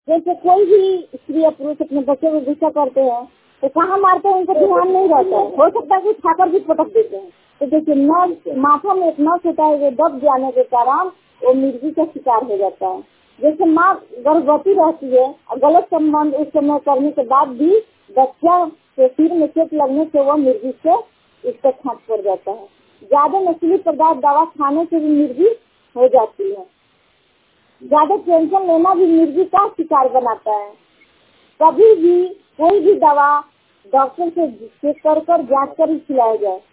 जैसे कोई भी स्त्री या पुरुष अपने बच्चे को गुस्सा करते हैं तो कहाँ मारते हैं उनको ध्यान नहीं रहता है, हो सकता है कि छाकर भी पटक देते हैं। तो देखिए नस माथा में एक नस होता है, वो दब जाने के कारण वो मिर्गी का शिकार हो जाता है। जैसे माँ गर्भवती रहती है और गलत संबंध उस समय करने के बाद भी बच्चा के सिर में चोट लगने से वो मिर्गी से इसका छाप पड़ जाता है। ज्यादा नशीली पदार्थ दवा खाने से भी मिर्गी हो जाती है। ज्यादा टेंशन लेना भी मिर्गी का शिकार बनाता है। कभी भी कोई भी दवा डॉक्टर से चेक कर जांच कर ही खिलाया जाए।